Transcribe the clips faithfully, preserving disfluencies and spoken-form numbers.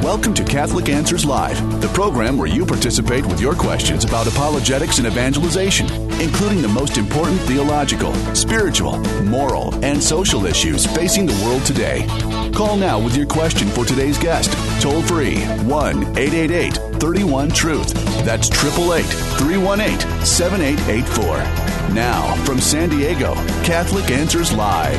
Welcome to Catholic Answers Live, the program where you participate with your questions about apologetics and evangelization, including the most important theological, spiritual, moral, and social issues facing the world today. Call now with your question for today's guest. Toll free, one eight eight eight, three one, truth. That's eight eight eight, three one eight, seven eight eight four. Now, from San Diego, Catholic Answers Live.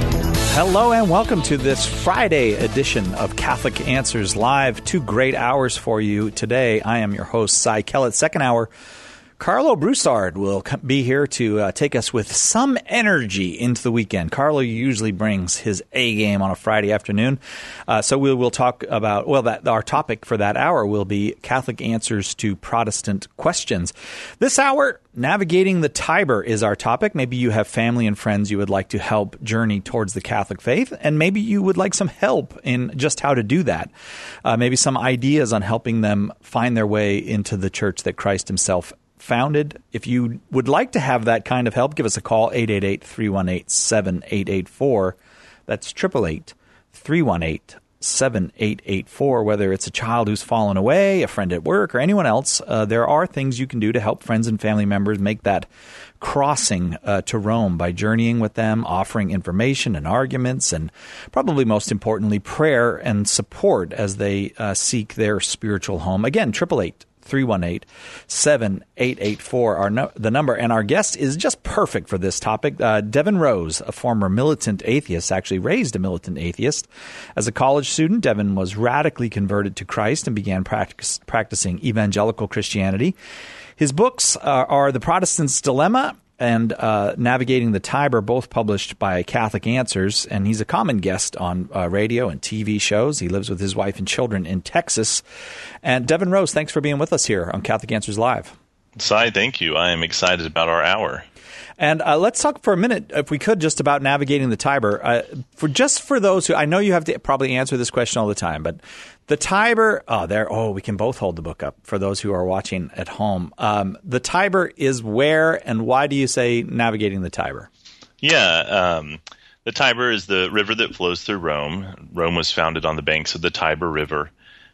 Hello and welcome to this Friday edition of Catholic Answers Live. Two great hours for you today. I am your host, Cy Kellett. Second hour, Carlo Broussard will be here to uh, take us with some energy into the weekend. Carlo usually brings his A game on a Friday afternoon. Uh, so we will talk about, well, that our topic for that hour will be Catholic answers to Protestant questions. This hour, navigating the Tiber is our topic. Maybe you have family and friends you would like to help journey towards the Catholic faith, and maybe you would like some help in just how to do that. Uh, maybe some ideas on helping them find their way into the church that Christ himself founded. If you would like to have that kind of help, give us a call, eight eight eight, three one eight, seven eight eight four. That's eight eight eight, three one eight, seven eight eight four. Whether it's a child who's fallen away, a friend at work, or anyone else, uh, there are things you can do to help friends and family members make that crossing uh, to Rome by journeying with them, offering information and arguments, and probably most importantly, prayer and support as they uh, seek their spiritual home. Again, eight eight eight, three one eight, seven eight eight four are no, the number. And our guest is just perfect for this topic. Uh, Devin Rose, a former militant atheist, actually raised a militant atheist. As a college student, Devin was radically converted to Christ and began practice, practicing evangelical Christianity. His books are, are The Protestant's Dilemma and uh, Navigating the Tiber, both published by Catholic Answers, and he's a common guest on uh, radio and T V shows. He lives with his wife and children in Texas. And Devin Rose, thanks for being with us here on Catholic Answers Live. Cy, thank you. I am excited about our hour. And uh, let's talk for a minute, if we could, just about navigating the Tiber. Uh, for just for those who, I know you have to probably answer this question all the time, but the Tiber, oh, there, oh, we can both hold the book up for those who are watching at home. Um, the Tiber is where, and why do you say navigating the Tiber? Yeah, um, the Tiber is the river that flows through Rome. Rome was founded on the banks of the Tiber River.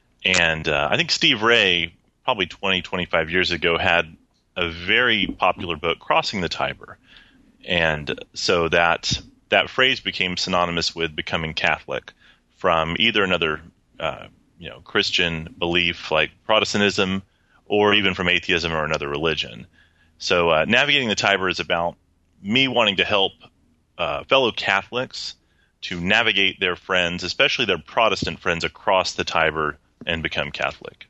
And uh, I think Steve Ray, probably twenty, twenty-five years ago, had a very popular book, Crossing the Tiber. And so that that phrase became synonymous with becoming Catholic from either another uh, you know, Christian belief like Protestantism or even from atheism or another religion. So uh, navigating the Tiber is about me wanting to help uh, fellow Catholics to navigate their friends, especially their Protestant friends, across the Tiber and become Catholic.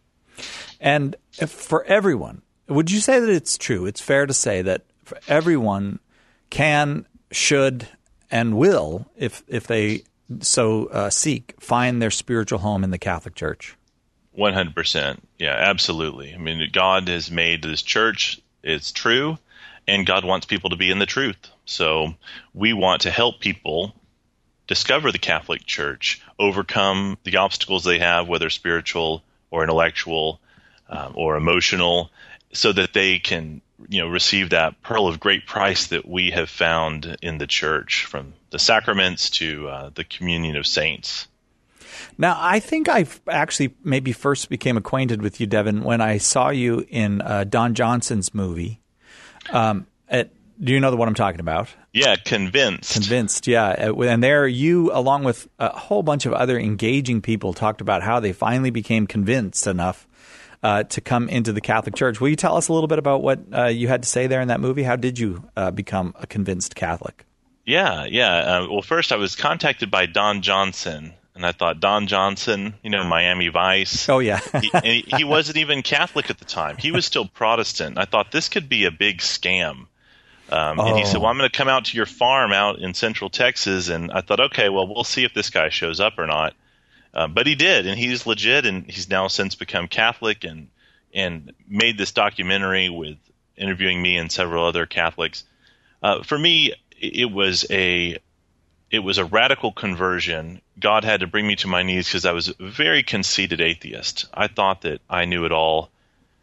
And for everyone, would you say that it's true? It's fair to say that for everyone can, should, and will, if if they so uh, seek, find their spiritual home in the Catholic Church? one hundred percent. Yeah, absolutely. I mean, God has made this church, it's true, and God wants people to be in the truth. So we want to help people discover the Catholic Church, overcome the obstacles they have, whether spiritual or intellectual um, or emotional, so that they can, you know, receive that pearl of great price that we have found in the church, from the sacraments to uh, the communion of saints. Now, I think I actually maybe first became acquainted with you, Devin, when I saw you in uh, Don Johnson's movie. Um, at, do you know the one I'm talking about? Yeah, Convinced. Convinced, yeah. And there you, along with a whole bunch of other engaging people, talked about how they finally became convinced enough Uh, to come into the Catholic Church. Will you tell us a little bit about what uh, you had to say there in that movie? How did you uh, become a convinced Catholic? Yeah, yeah. Uh, well, first I was contacted by Don Johnson, and I thought, Don Johnson, you know, Miami Vice. Oh, yeah. he, and he, he wasn't even Catholic at the time. He was still Protestant. I thought this could be a big scam. Um, oh. And he said, well, I'm going to come out to your farm out in Central Texas. And I thought, okay, well, we'll see if this guy shows up or not. Uh, but he did, and he's legit, and he's now since become Catholic and and made this documentary with interviewing me and several other Catholics. Uh, for me, it was a it was a radical conversion. God had to bring me to my knees because I was a very conceited atheist. I thought that I knew it all,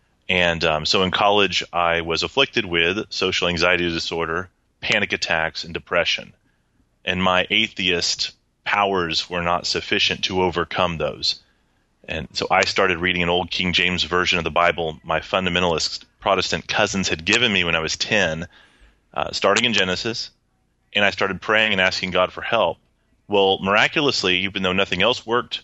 and um, so in college I was afflicted with social anxiety disorder, panic attacks, and depression, and my atheist powers were not sufficient to overcome those. And so I started reading an old King James version of the Bible my fundamentalist Protestant cousins had given me when I was ten, uh, starting in Genesis, and I started praying and asking God for help. Well, miraculously, even though nothing else worked,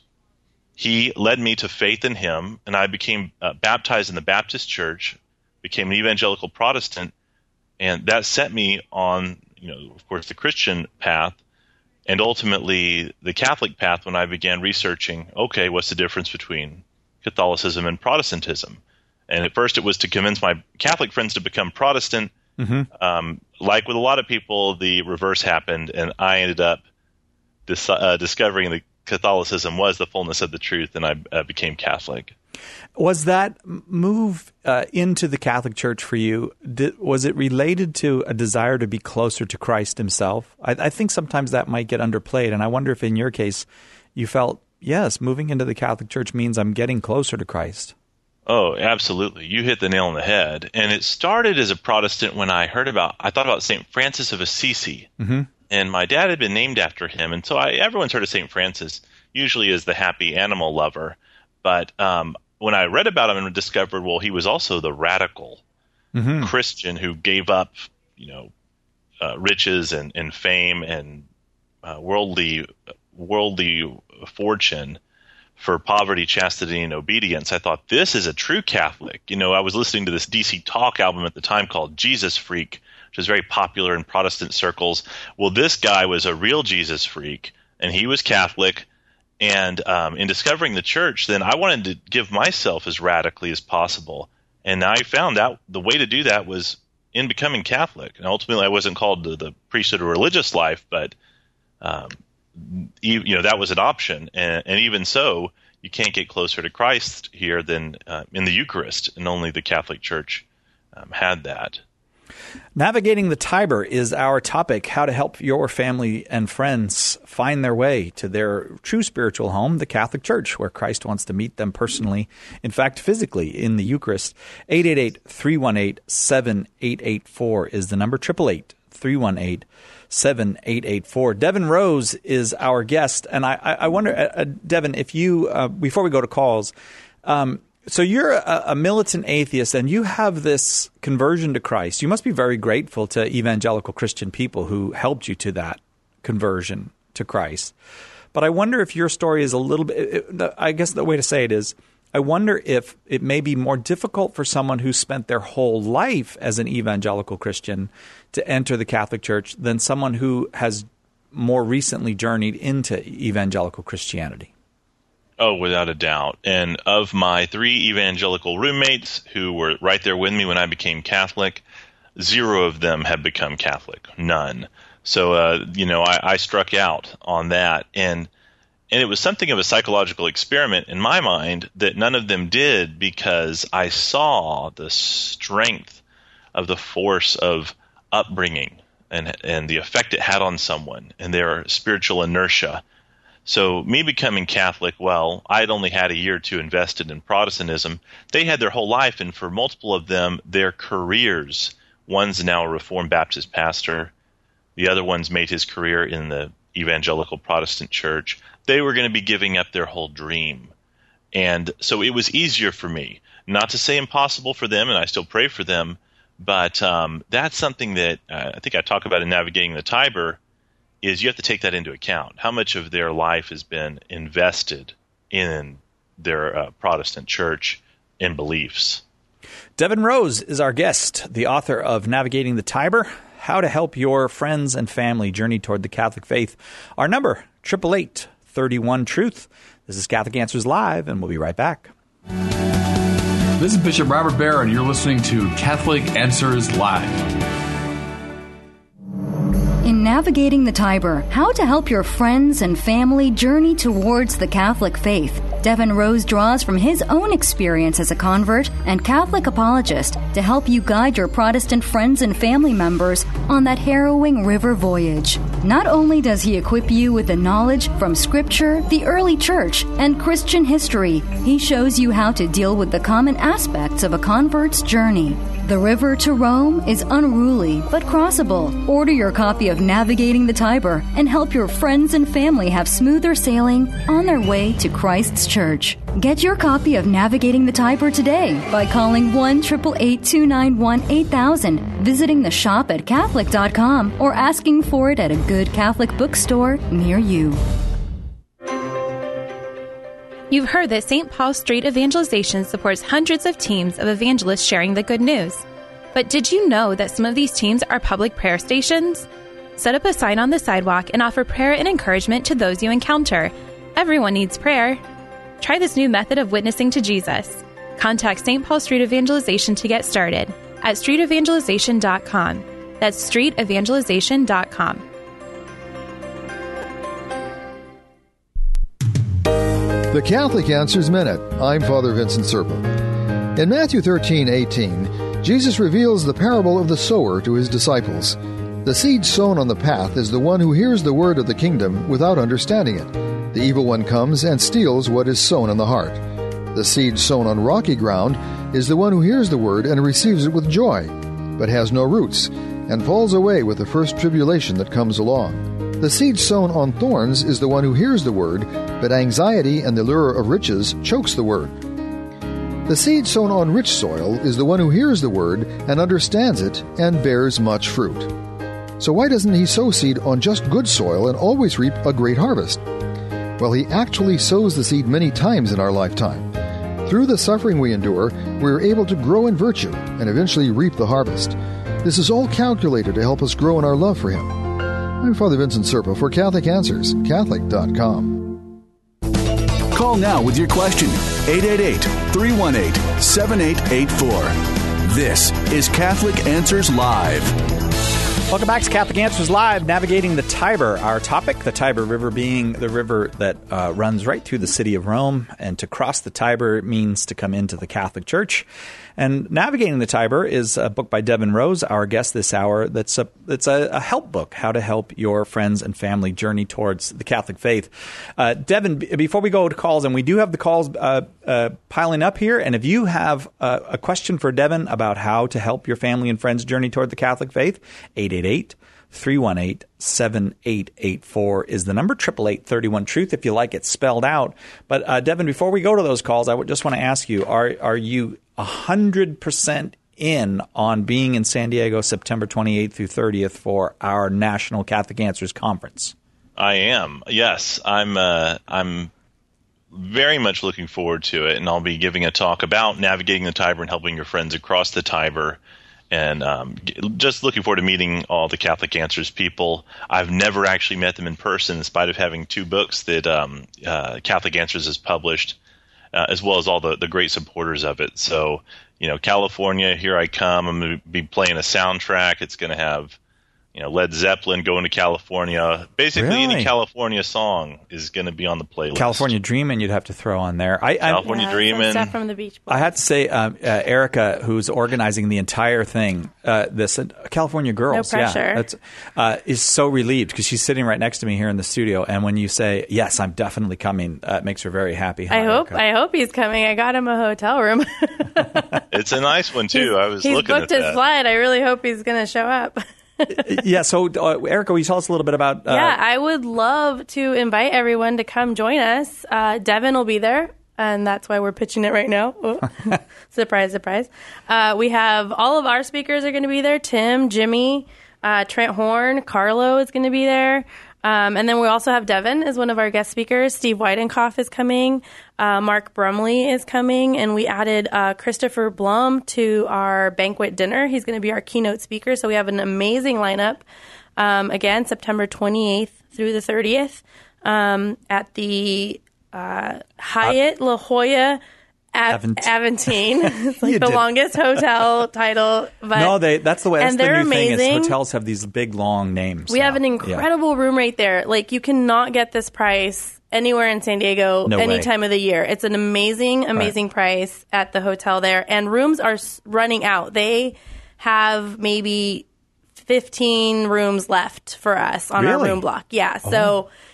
he led me to faith in him, and I became uh, baptized in the Baptist church, became an evangelical Protestant, and that set me on, you know, of course, the Christian path, and ultimately the Catholic path when I began researching, okay, what's the difference between Catholicism and Protestantism? And at first it was to convince my Catholic friends to become Protestant. Mm-hmm. Um, like with a lot of people, the reverse happened, and I ended up dis- uh, discovering that Catholicism was the fullness of the truth, and I uh, became Catholic. Was that move uh, into the Catholic Church for you, did, was it related to a desire to be closer to Christ himself? I, I think sometimes that might get underplayed, and I wonder if in your case you felt, yes, moving into the Catholic Church means I'm getting closer to Christ. Oh, absolutely. You hit the nail on the head. And it started as a Protestant when I heard about, I thought about Saint Francis of Assisi. Mm-hmm. And my dad had been named after him. And so I, everyone's heard of Saint Francis, usually as the happy animal lover. But um, when I read about him and discovered, well, he was also the radical mm-hmm. Christian who gave up, you know, uh, riches and, and fame and uh, worldly worldly fortune for poverty, chastity, and obedience. I thought, this is a true Catholic. You know, I was listening to this D C Talk album at the time called Jesus Freak, which was very popular in Protestant circles. Well, this guy was a real Jesus freak, and he was Catholic. And um, in discovering the church, then I wanted to give myself as radically as possible. And I found out the way to do that was in becoming Catholic. And ultimately, I wasn't called to the priesthood or religious life, but um, you know, that was an option. And, and even so, you can't get closer to Christ here than uh, in the Eucharist, and only the Catholic Church um, had that. Navigating the Tiber is our topic, how to help your family and friends find their way to their true spiritual home, the Catholic Church, where Christ wants to meet them personally, in fact, physically, in the Eucharist. eight eight eight, three one eight, seven eight eight four is the number, eight eight eight, three one eight, seven eight eight four. Devin Rose is our guest, and I, I wonder, uh, Devin, if you, uh, before we go to calls, um, so you're a, a militant atheist, and you have this conversion to Christ. You must be very grateful to evangelical Christian people who helped you to that conversion to Christ. But I wonder if your story is a little bit, I guess the way to say it is, I wonder if it may be more difficult for someone who spent their whole life as an evangelical Christian to enter the Catholic Church than someone who has more recently journeyed into evangelical Christianity. Oh, without a doubt. And of my three evangelical roommates who were right there with me when I became Catholic, zero of them have become Catholic. None. So, uh, you know, I, I struck out on that. And and it was something of a psychological experiment in my mind that none of them did, because I saw the strength of the force of upbringing and and the effect it had on someone and their spiritual inertia. So me becoming Catholic, well, I'd only had a year or two invested in Protestantism. They had their whole life, and for multiple of them, their careers. One's now a Reformed Baptist pastor. The other one's made his career in the evangelical Protestant church. They were going to be giving up their whole dream. And so it was easier for me. Not to say impossible for them, and I still pray for them, but um, that's something that uh, I think I talk about in Navigating the Tiber, is you have to take that into account. How much of their life has been invested in their uh, Protestant church and beliefs. Devin Rose is our guest, the author of Navigating the Tiber, How to Help Your Friends and Family Journey Toward the Catholic Faith. Our number, eight eight eight, three one, truth. This is Catholic Answers Live, and we'll be right back. This is Bishop Robert Barron, and you're listening to Catholic Answers Live. In Navigating the Tiber, how to help your friends and family journey towards the Catholic faith, Devin Rose draws from his own experience as a convert and Catholic apologist to help you guide your Protestant friends and family members on that harrowing river voyage. Not only does he equip you with the knowledge from Scripture, the early Church, and Christian history, he shows you how to deal with the common aspects of a convert's journey. The river to Rome is unruly but crossable. Order your copy of Navigating the Tiber and help your friends and family have smoother sailing on their way to Christ's church. Get your copy of Navigating the Tiber today by calling one eight eight eight, two nine one, eight thousand, visiting the shop at Catholic dot com, or asking for it at a good Catholic bookstore near you. You've heard that Saint Paul Street Evangelization supports hundreds of teams of evangelists sharing the good news. But did you know that some of these teams are public prayer stations? Set up a sign on the sidewalk and offer prayer and encouragement to those you encounter. Everyone needs prayer. Try this new method of witnessing to Jesus. Contact Saint Paul Street Evangelization to get started at street evangelization dot com. That's street evangelization dot com. The Catholic Answers Minute. I'm Father Vincent Serpa. In Matthew thirteen eighteen, Jesus reveals the parable of the sower to his disciples. The seed sown on the path is the one who hears the word of the kingdom without understanding it. The evil one comes and steals what is sown in the heart. The seed sown on rocky ground is the one who hears the word and receives it with joy, but has no roots, and falls away with the first tribulation that comes along. The seed sown on thorns is the one who hears the word, but anxiety and the lure of riches chokes the word. The seed sown on rich soil is the one who hears the word and understands it and bears much fruit. So why doesn't he sow seed on just good soil and always reap a great harvest? Well, he actually sows the seed many times in our lifetime. Through the suffering we endure, we are able to grow in virtue and eventually reap the harvest. This is all calculated to help us grow in our love for him. I'm Father Vincent Serpa for Catholic Answers, Catholic dot com. Call now with your question, eight eight eight, three one eight, seven eight eight four. This is Catholic Answers Live. Welcome back to Catholic Answers Live, Navigating the Tiber. Our topic, the Tiber River, being the river that uh, runs right through the city of Rome. And to cross the Tiber means to come into the Catholic Church. And Navigating the Tiber is a book by Devin Rose, our guest this hour. That's a it's a, a help book, how to help your friends and family journey towards the Catholic faith. Uh, Devin, b- before we go to calls, and we do have the calls uh, uh, piling up here, and if you have uh, a question for Devin about how to help your family and friends journey toward the Catholic faith, eight eight eight, three one eight, seven eight eight four is the number, eight eight eight, three one, truth if you like it spelled out. But uh, Devin, before we go to those calls, I would just want to ask you, are are you one hundred percent in on being in San Diego September twenty-eighth through thirtieth for our National Catholic Answers Conference? I am. Yes, I'm uh, I'm very much looking forward to it, and I'll be giving a talk about navigating the Tiber and helping your friends across the Tiber. And um, just looking forward to meeting all the Catholic Answers people. I've never actually met them in person, in spite of having two books that um, uh, Catholic Answers has published, uh, as well as all the, the great supporters of it. So, you know, California, here I come. I'm going to be playing a soundtrack. It's going to have, you know, Led Zeppelin going to California. Basically, Really? any California song is going to be on the playlist. California Dreamin' you'd have to throw on there. I, California Yeah, Dreamin'. some stuff from the Beach Boys. I have to say, um, uh, Erica, who's organizing the entire thing, uh, this uh, California Girls, No pressure. yeah, that's, uh, is so relieved because she's sitting right next to me here in the studio. And when you say, yes, I'm definitely coming, uh, it makes her very happy. Huh, I hope Erica? I hope he's coming. I got him a hotel room. It's a nice one, too. He's- I was he's looking at booked his that. flight. I really hope he's going to show up. Yeah, so uh, Erica, will you tell us a little bit about... Uh, Yeah, I would love to invite everyone to come join us. Uh, Devin will be there, and that's why we're pitching it right now. Oh. Surprise, surprise. Uh, we have all of our speakers are going to be there. Tim, Jimmy, uh, Trent Horn, Carlo is going to be there. Um, and then we also have Devin as one of our guest speakers. Steve Weidenkopf is coming. Uh, Mark Brumley is coming. And we added uh, Christopher Blum to our banquet dinner. He's going to be our keynote speaker. So we have an amazing lineup. Um, again, September twenty-eighth through the thirtieth um, at the uh, Hyatt La Jolla Av- Avent- Aventine. It's like You the did. longest hotel title. But No, they. That's the way. That's and the they're new thing amazing. is hotels have these big, long names. We now. have an incredible room right there. Like, you cannot get this price anywhere in San Diego No any way. time of the year. It's an amazing, amazing price at the hotel there. And rooms are s- running out. They have maybe fifteen rooms left for us on our Really? room block. Yeah. So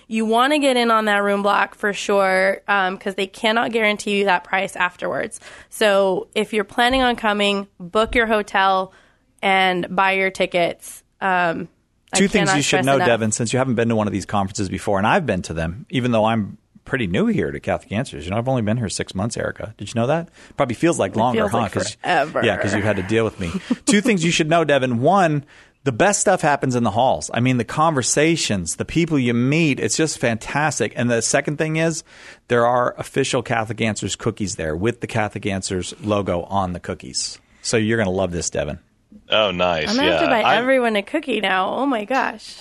you want to get in on that room block for sure, because um, they cannot guarantee you that price afterwards. So if you're planning on coming, book your hotel and buy your tickets. Um, Two things you should know, enough. Devin, since you haven't been to one of these conferences before, and I've been to them, even though I'm pretty new here to Catholic Answers. You know, I've only been here six months, Erica. Did you know that? Probably feels like longer, feels huh? Like forever. Yeah, because you've had to deal with me. Two things you should know, Devin. One, the best stuff happens in the halls. I mean, the conversations, the people you meet, it's just fantastic. And the second thing is there are official Catholic Answers cookies there with the Catholic Answers logo on the cookies. So you're going to love this, Devin. Oh, nice. I'm going to yeah. have to buy I'm, everyone a cookie now. Oh, my gosh.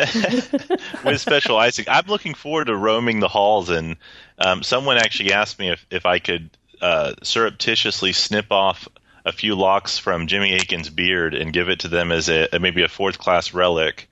With special icing. I'm looking forward to roaming the halls. And um, someone actually asked me if, if I could uh, surreptitiously snip off a few locks from Jimmy Akin's beard and give it to them as a maybe a fourth-class relic.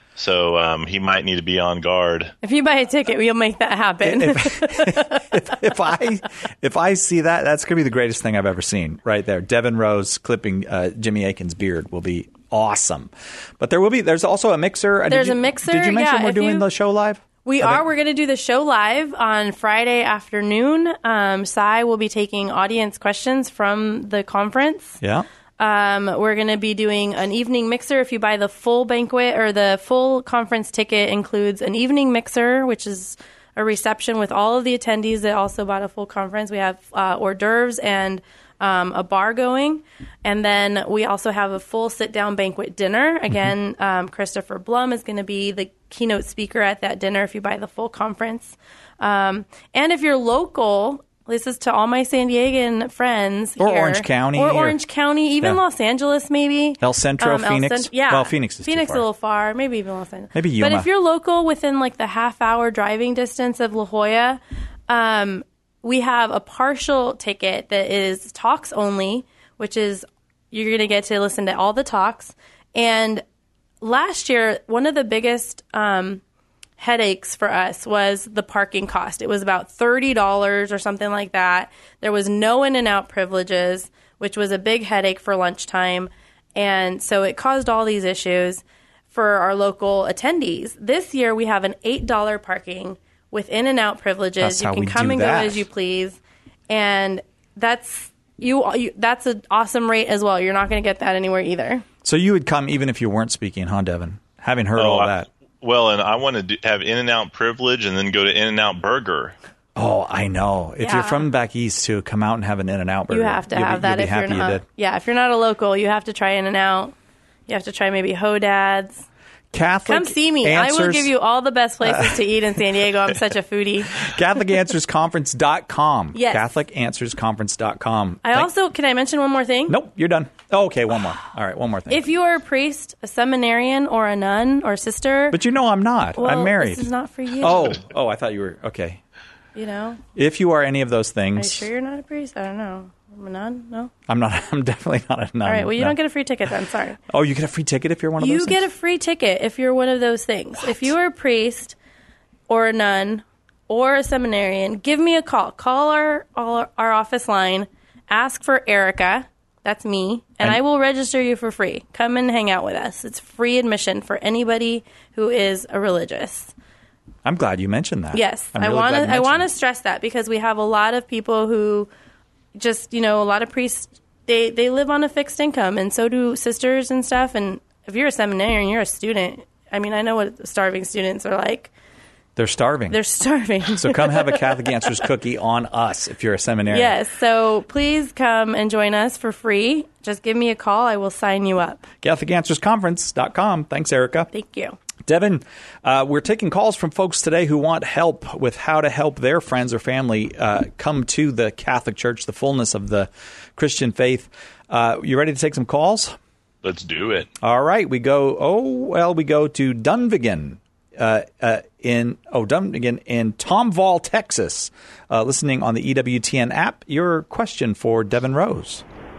So um, he might need to be on guard. If you buy a ticket, we'll make that happen. If, if, if I if I see that, that's going to be the greatest thing I've ever seen right there. Devin Rose clipping uh, Jimmy Akin's beard will be awesome. But there will be. There's also a mixer. There's did you, a mixer. Did you mention yeah, we're doing you, the show live? We I are. think. We're going to do the show live on Friday afternoon. Um, Cy will be taking audience questions from the conference. Yeah. Um, we're going to be doing an evening mixer. If you buy the full banquet or the full conference ticket, includes an evening mixer, which is a reception with all of the attendees that also bought a full conference. We have uh, hors d'oeuvres and um, a bar going. And then we also have a full sit-down banquet dinner. Again, mm-hmm. um, Christopher Blum is going to be the keynote speaker at that dinner if you buy the full conference. Um, and if you're local... This is to all my San Diegan friends or here. Orange County. Or or Orange County, even yeah. Los Angeles maybe. El Centro, um, Phoenix. El Cent- yeah. Well, Phoenix is Phoenix too far. a little far. Maybe even Los Angeles. Maybe Yuma. But if you're local within like the half-hour driving distance of La Jolla, um, we have a partial ticket that is talks only, which is you're going to get to listen to all the talks. And last year, one of the biggest... Um, headaches for us was the parking cost. It was about thirty dollars or something like that. There was no in and out privileges, which was a big headache for lunchtime. And so it caused all these issues for our local attendees. This year we have an eight dollars parking with in and out privileges. That's you how can we come do and that. go as you please. And that's you, you that's an awesome rate as well. You're not going to get that anywhere either. So you would come even if you weren't speaking, huh, Devin? Having heard Oh, all I- that. Well, and I want to do, have In-N-Out privilege and then go to In-N-Out Burger. Oh, I know. If Yeah. you're from back east, to come out and have an In-N-Out burger, You have to you'll have be, that you'll be if happy you're not. you did. Yeah, if you're not a local, you have to try In and Out. You have to try maybe Hodad's. Catholic Come see me. Answers, I will give you all the best places to eat in San Diego. I'm such a foodie. Catholic Answers Conference dot com. Yes. Catholic Answers Conference dot com. I Thank- also, can I mention one more thing? Nope, you're done. Oh, okay, one more. All right, one more thing. If you are a priest, a seminarian, or a nun or sister, but you know I'm not. well, I'm married. This is not for you. Oh, oh, I thought you were. Okay. You know? If you are any of those Are you things, sure you're not a priest? I don't know. I'm a nun? No? I'm not. I'm definitely not a nun. All right, well, you no. don't get a free ticket then. Sorry. Oh, you get a free ticket if you're one of You those get things? a free ticket if you're one of those things. If you are a priest or a nun or a seminarian, give me a call. Call our our, our office line. Ask for Erica. That's me. And, And- I will register you for free. Come and hang out with us. It's free admission for anybody who is a religious. I'm glad you mentioned that. Yes. I'm I really want glad you to I mentioned want to it. stress that because we have a lot of people who just, you know, a lot of priests, they, they live on a fixed income, and so do sisters and stuff. And if you're a seminarian, you're a student. I mean, I know what starving students are like. They're starving. They're starving. So come have a Catholic Answers cookie on us if you're a seminarian. Yes. So please come and join us for free. Just give me a call. I will sign you up. Catholic Answers Conference dot com. Thanks, Erica. Thank you. Devin, uh, we're taking calls from folks today who want help with how to help their friends or family uh, come to the Catholic Church, the fullness of the Christian faith. Uh, you ready to take some calls? Let's do it. All right. We go, oh, well, we go to Dunvegan. Uh, uh, in oh Dunvegan in Tomval, Texas, uh, listening on the E W T N app. Your question for Devin Rose.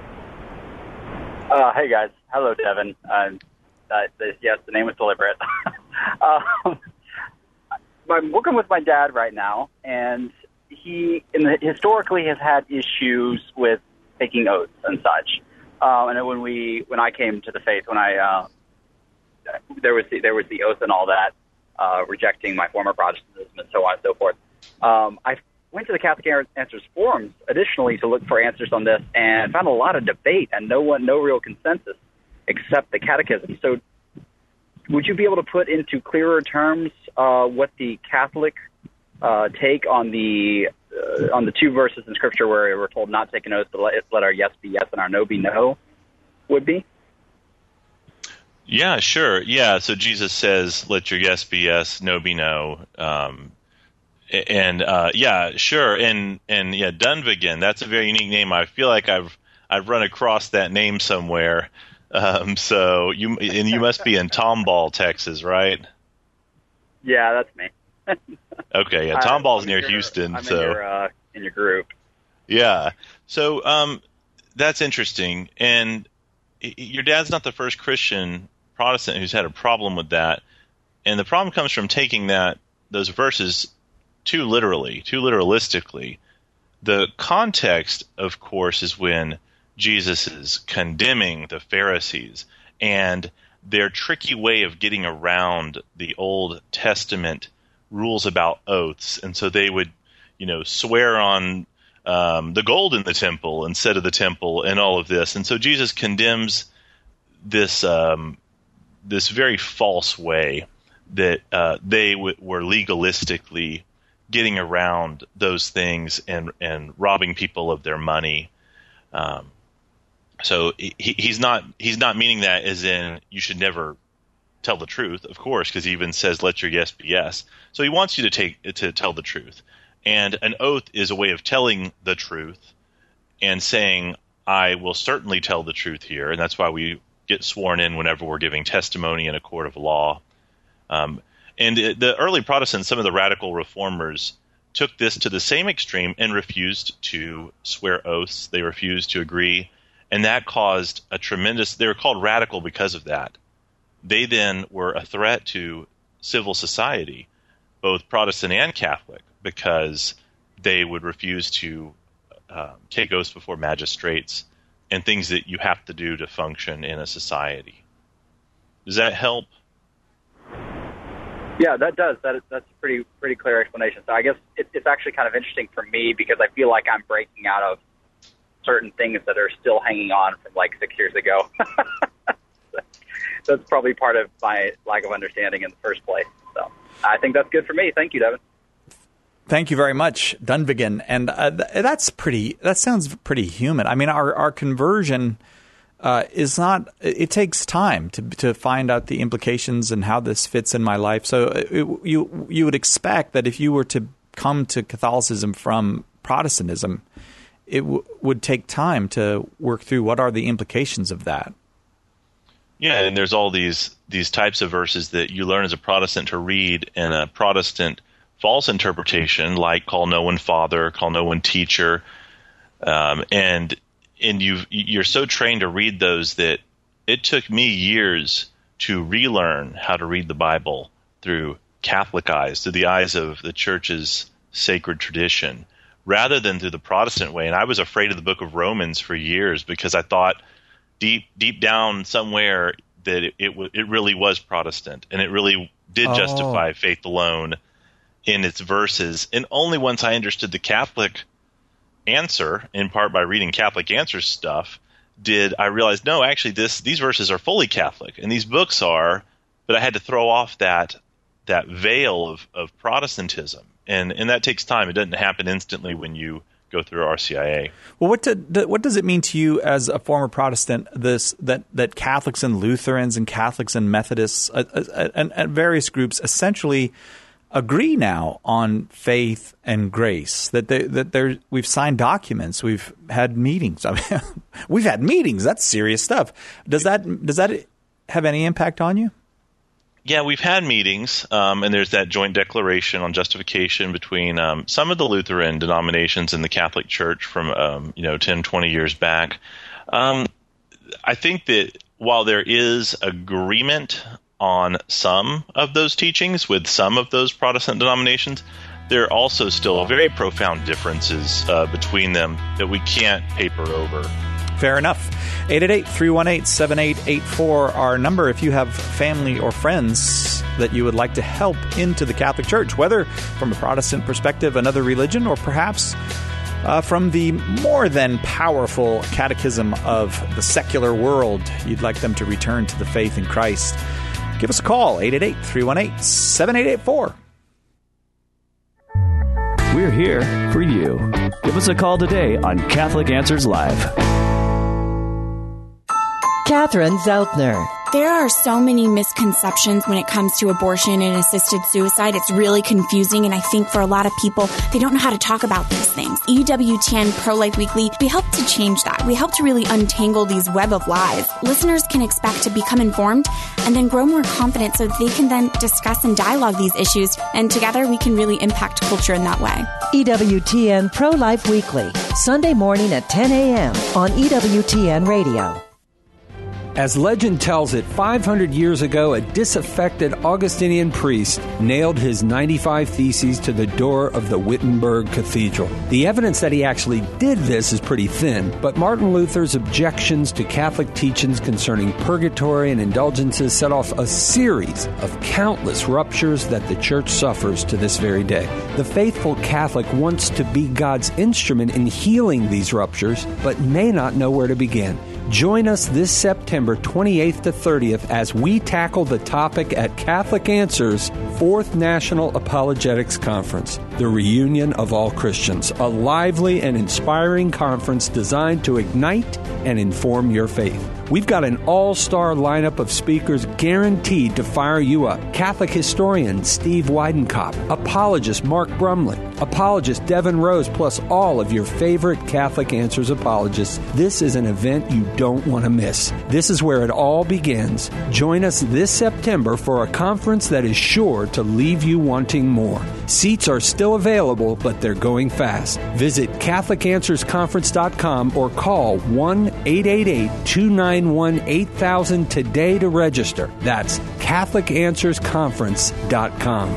Uh, hey guys, hello Devin. Uh, uh, the, yes, the name was deliberate. um, I'm working with my dad right now, and he in the, historically has had issues with taking oaths and such. Um, and when we when I came to the faith, when I uh, there was the, there was the oath and all that. uh, rejecting my former Protestantism and so on and so forth. Um, I went to the Catholic Answers forums additionally to look for answers on this and found a lot of debate and no one, no real consensus except the Catechism. So would you be able to put into clearer terms uh, what the Catholic uh, take on the uh, on the two verses in Scripture where we're told not to take an oath, but let, let our yes be yes and our no be no would be? Yeah, sure. Yeah, so Jesus says, let your yes be yes, no be no. Um, and uh, yeah, sure. And and yeah, Dunvegan, that's a very unique name. I feel like I've I've run across that name somewhere. Um, so you and you must be in Tomball, Texas, right? Yeah, that's me. Okay, yeah, Tomball's I'm near your, Houston. I'm so in your, uh, in your group. Yeah, so um, that's interesting. And your dad's not the first Christian Protestant who's had a problem with that. And the problem comes from taking that those verses too literally, too literalistically. The context, of course, is when Jesus is condemning the Pharisees and their tricky way of getting around the Old Testament rules about oaths. And so they would, you know, swear on um, the gold in the temple instead of the temple and all of this. And so Jesus condemns this um, this very false way that uh, they w- were legalistically getting around those things and, and robbing people of their money. Um, so he, he's not he's not meaning that as in you should never tell the truth, of course, because he even says let your yes be yes. So he wants you to take to tell the truth, and an oath is a way of telling the truth and saying I will certainly tell the truth here, and that's why we get sworn in whenever we're giving testimony in a court of law. Um, and the early Protestants, some of the radical reformers, took this to the same extreme and refused to swear oaths. They refused to agree. And that caused a tremendous, they were called radical because of that. They then were a threat to civil society, both Protestant and Catholic, because they would refuse to uh, take oaths before magistrates and things that you have to do to function in a society. Does that help? Yeah, that does. That is, that's a pretty pretty clear explanation. So I guess it, it's actually kind of interesting for me because I feel like I'm breaking out of certain things that are still hanging on from like six years ago. That's probably part of my lack of understanding in the first place. So I think that's good for me. Thank you, Devin. Thank you very much, Dunvegan. And uh, th- that's pretty. That sounds pretty human. I mean, our our conversion uh, is not. It takes time to to find out the implications and how this fits in my life. So it, you you would expect that if you were to come to Catholicism from Protestantism, it w- would take time to work through what are the implications of that. Yeah, and there's all these these types of verses that you learn as a Protestant to read in a Protestant false interpretation, like call no one father, call no one teacher, um, and and you you're so trained to read those that it took me years to relearn how to read the Bible through Catholic eyes, through the eyes of the Church's sacred tradition, rather than through the Protestant way. And I was afraid of the Book of Romans for years because I thought deep deep down somewhere that it it, w- it really was Protestant and it really did oh. justify faith alone in its verses. And only once I understood the Catholic answer, in part by reading Catholic Answers stuff, did I realize, no, actually this these verses are fully Catholic and these books are, but I had to throw off that that veil of, of Protestantism. And and that takes time. It doesn't happen instantly when you go through R C I A. Well, what did, what does it mean to you as a former Protestant this that, that Catholics and Lutherans and Catholics and Methodists uh, uh, and, and various groups essentially agree now on faith and grace? That they, that there we've signed documents, we've had meetings. I mean, we've had meetings. That's serious stuff. Does that does that have any impact on you? Yeah, we've had meetings, um, and there's that joint declaration on justification between um, some of the Lutheran denominations and the Catholic Church from um, you know ten, twenty years back. Um, I think that while there is agreement on some of those teachings with some of those Protestant denominations, there are also still very profound differences uh, between them that we can't paper over. Fair enough. eight eight eight, three one eight, seven eight eight four, our number if you have family or friends that you would like to help into the Catholic Church, whether from a Protestant perspective, another religion, or perhaps uh, from the more than powerful catechism of the secular world. You'd like them to return to the faith in Christ. Give us a call, eight eight eight, three one eight, seven eight eight four. We're here for you. Give us a call today on Catholic Answers Live. Catherine Zeltner. There are so many misconceptions when it comes to abortion and assisted suicide. It's really confusing, and I think for a lot of people, they don't know how to talk about these things. E W T N Pro-Life Weekly, we help to change that. We help to really untangle these web of lies. Listeners can expect to become informed and then grow more confident so they can then discuss and dialogue these issues, and together we can really impact culture in that way. E W T N Pro-Life Weekly, Sunday morning at ten a.m. on E W T N Radio. As legend tells it, five hundred years ago, a disaffected Augustinian priest nailed his ninety-five Theses to the door of the Wittenberg Cathedral. The evidence that he actually did this is pretty thin, but Martin Luther's objections to Catholic teachings concerning purgatory and indulgences set off a series of countless ruptures that the Church suffers to this very day. The faithful Catholic wants to be God's instrument in healing these ruptures, but may not know where to begin. Join us this September twenty-eighth to thirtieth as we tackle the topic at Catholic Answers' fourth National Apologetics Conference, the reunion of all Christians, a lively and inspiring conference designed to ignite and inform your faith. We've got an all-star lineup of speakers guaranteed to fire you up. Catholic historian Steve Weidenkopf, apologist Mark Brumley, apologist Devin Rose, plus all of your favorite Catholic Answers apologists. This is an event you don't want to miss. This is where it all begins. Join us this September for a conference that is sure to leave you wanting more. Seats are still available, but they're going fast. Visit Catholic Answers Conference dot com or call one eight eight eight, two nine one, eight thousand today to register. That's Catholic Answers Conference dot com.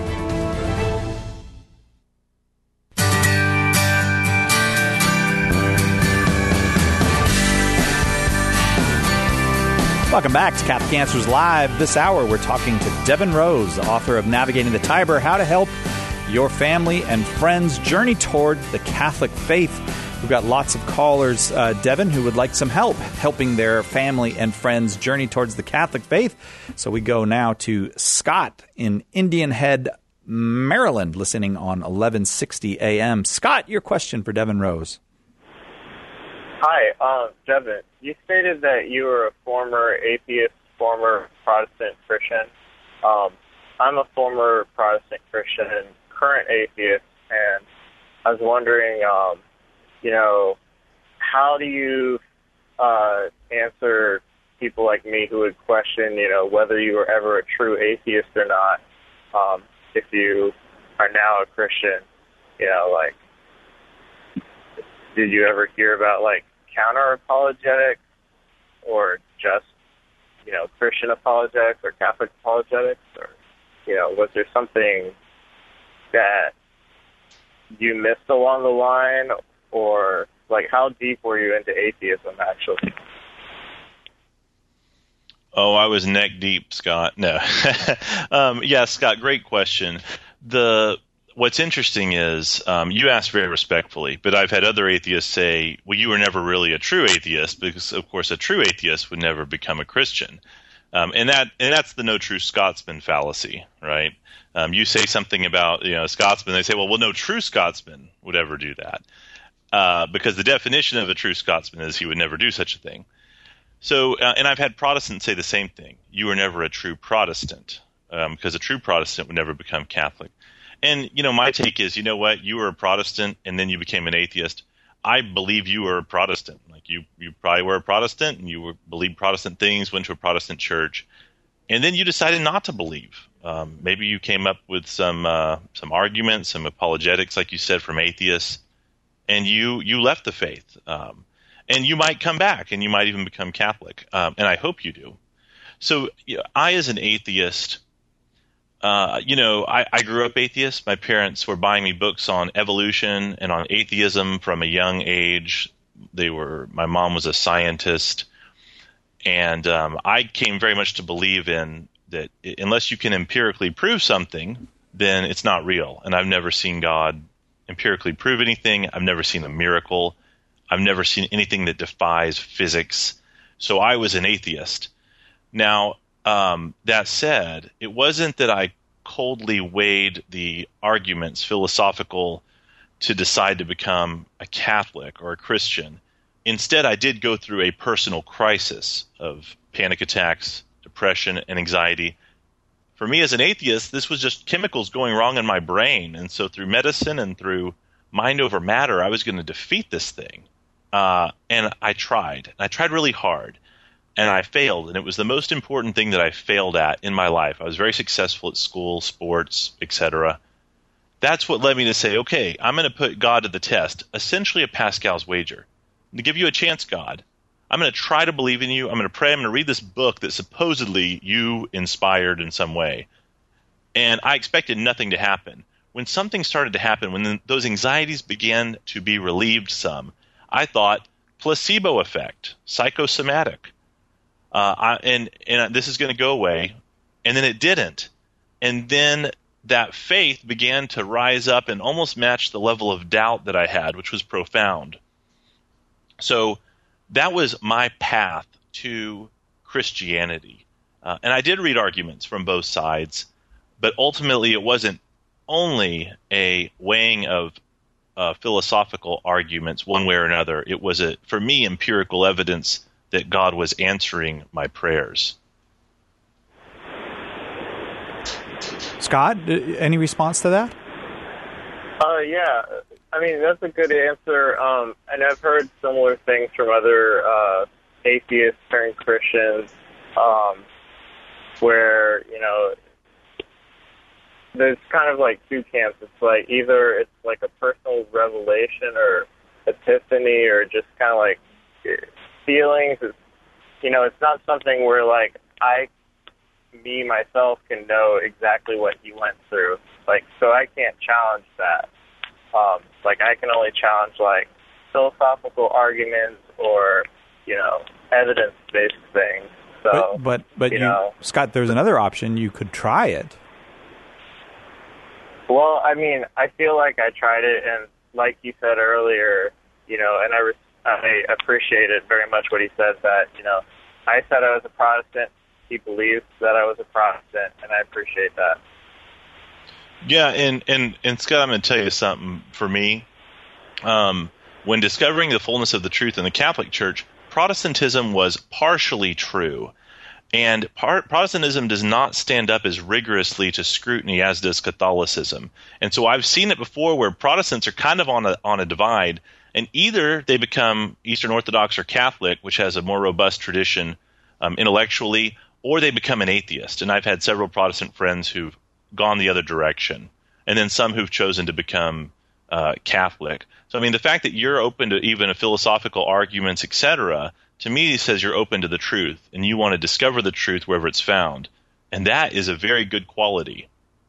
Welcome back to Catholic Answers Live. This hour, we're talking to Devin Rose, author of Navigating the Tiber, How to Help Your Family and Friends Journey Toward the Catholic Faith. We've got lots of callers, uh, Devin, who would like some help helping their family and friends journey towards the Catholic faith. So we go now to Scott in Indian Head, Maryland, listening on eleven sixty A M. Scott, your question for Devin Rose. Hi, uh, Devin. You stated that you were a former atheist, former Protestant Christian. Um, I'm a former Protestant Christian, current atheist, and I was wondering, um, you know, how do you uh, answer people like me who would question, you know, whether you were ever a true atheist or not, um, if you are now a Christian? You know, like, did you ever hear about, like, counter-apologetics or just, you know, Christian apologetics or Catholic apologetics? Or, you know, was there something that you missed along the line? Or, like, how deep were you into atheism, actually? Oh, I was neck deep, Scott. No. um, yeah, Scott, great question. The What's interesting is um, you asked very respectfully, but I've had other atheists say, well, you were never really a true atheist because, of course, a true atheist would never become a Christian. Um, and that and that's the no true Scotsman fallacy, right? Um, you say something about, you know, a Scotsman, they say, well, well, no true Scotsman would ever do that. Uh, because the definition of a true Scotsman is he would never do such a thing. So, uh, and I've had Protestants say the same thing. You were never a true Protestant, um, because a true Protestant would never become Catholic. And, you know, my take is, you know what, you were a Protestant and then you became an atheist. I believe you were a Protestant. Like you, you probably were a Protestant and you were, believed Protestant things, went to a Protestant church, and then you decided not to believe. Um, maybe you came up with some uh, some arguments, some apologetics, like you said, from atheists, and you you left the faith. Um, and you might come back, and you might even become Catholic, um, and I hope you do. So you know, I, as an atheist, uh, you know, I, I grew up atheist. My parents were buying me books on evolution and on atheism from a young age. they were. My mom was a scientist, and um, I came very much to believe in that unless you can empirically prove something, then it's not real. And I've never seen God empirically prove anything. I've never seen a miracle. I've never seen anything that defies physics. So I was an atheist. Now, um, that said, it wasn't that I coldly weighed the arguments, philosophical, to decide to become a Catholic or a Christian. Instead, I did go through a personal crisis of panic attacks, depression, and anxiety. For me as an atheist, this was just chemicals going wrong in my brain. And so through medicine and through mind over matter, I was going to defeat this thing. Uh, and I tried. I tried really hard. And I failed. And it was the most important thing that I failed at in my life. I was very successful at school, sports, et cetera. That's what led me to say, okay, I'm going to put God to the test, essentially a Pascal's wager. To give you a chance, God, I'm going to try to believe in you. I'm going to pray. I'm going to read this book that supposedly you inspired in some way. And I expected nothing to happen. When something started to happen, when those anxieties began to be relieved some, I thought placebo effect, psychosomatic. Uh, I, and, and this is going to go away. And then it didn't. And then that faith began to rise up and almost match the level of doubt that I had, which was profound. So that was my path to Christianity. Uh, and I did read arguments from both sides, but ultimately it wasn't only a weighing of uh, philosophical arguments one way or another. It was, a, for me, empirical evidence that God was answering my prayers. Scott, any response to that? Uh, yeah. I mean, that's a good answer. Um, and I've heard similar things from other uh, atheists turned Christians, um, where, you know, there's kind of like two camps. It's like either it's like a personal revelation or epiphany or just kind of like feelings. It's, you know, it's not something where like I, me, myself can know exactly what he went through. Like, so I can't challenge that. Um, like, I can only challenge, like, philosophical arguments or, you know, evidence-based things. So, but, but, but you you, know, Scott, there's another option. You could try it. Well, I mean, I feel like I tried it, and like you said earlier, you know, and I, re- I appreciated very much what he said, that, you know, I said I was a Protestant. He believes that I was a Protestant, and I appreciate that. Yeah, and, and, and Scott, I'm going to tell you something for me. Um, when discovering the fullness of the truth in the Catholic Church, Protestantism was partially true. And par- Protestantism does not stand up as rigorously to scrutiny as does Catholicism. And so I've seen it before where Protestants are kind of on a, on a divide, and either they become Eastern Orthodox or Catholic, which has a more robust tradition um, intellectually, or they become an atheist. And I've had several Protestant friends who've gone the other direction, and then some who've chosen to become uh, Catholic. So, I mean, the fact that you're open to even a philosophical arguments, et cetera, to me says you're open to the truth, and you want to discover the truth wherever it's found. And that is a very good quality.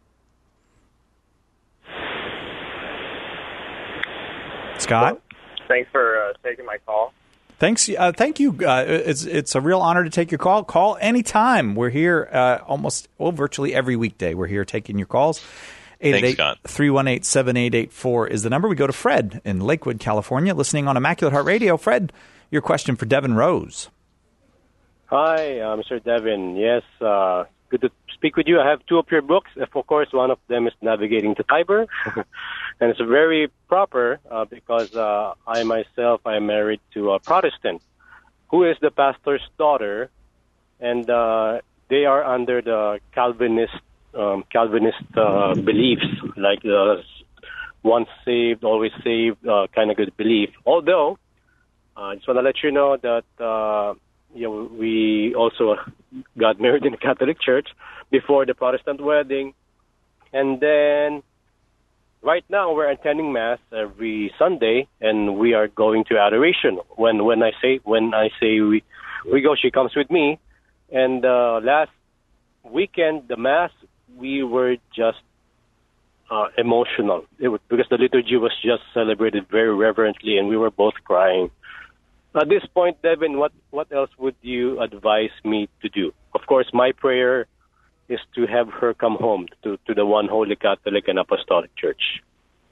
Scott? Well, thanks for uh, taking my call. Thanks. Uh, thank you. Uh, it's it's a real honor to take your call. Call anytime. We're here uh, almost, well, virtually every weekday. We're here taking your calls. eight eight eight, three one eight, seven eight eight four is the number. We go to Fred in Lakewood, California, listening on Immaculate Heart Radio. Fred, your question for Devin Rose. Hi, uh, Mister Devin. Yes, uh, good to speak with you. I have two of your books. Of course, one of them is Navigating the Tiber. And it's very proper uh, because uh, I myself, I am married to a Protestant who is the pastor's daughter, and uh, they are under the Calvinist um, Calvinist uh, beliefs, like uh, once saved, always saved uh, kind of good belief. Although, uh, I just want to let you know that uh, you know, we also got married in the Catholic Church before the Protestant wedding, and then right now we're attending Mass every Sunday, and we are going to adoration. When when I say when I say we we go, she comes with me. And uh, last weekend, the Mass, we were just uh, emotional. It was, because the liturgy was just celebrated very reverently, and we were both crying. At this point, Devin, what, what else would you advise me to do? Of course, my prayer is to have her come home to, to the one holy Catholic and Apostolic Church.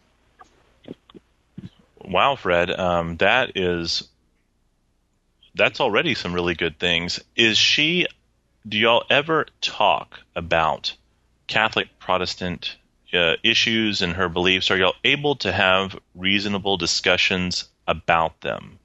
Wow, Fred, um, that is that's already some really good things. Is she? Do y'all ever talk about Catholic Protestant uh, issues and her beliefs? Are y'all able to have reasonable discussions about them?